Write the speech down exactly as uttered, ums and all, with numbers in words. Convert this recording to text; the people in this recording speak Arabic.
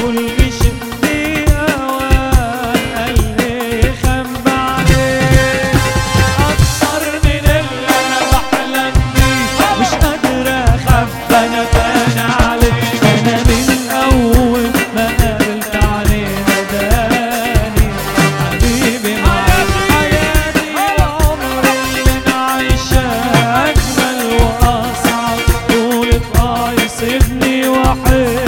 كل شي اوان قلبي خبى عليه اكتر من اللي انا بحلم بيه مش قادر اخبى انا بان عليه انا من اول ما قابلت عليه نداني حبيبي معاك حياتي العمر اللي انا عايشاه اجمل واصعب طول طاير سيبني وحيد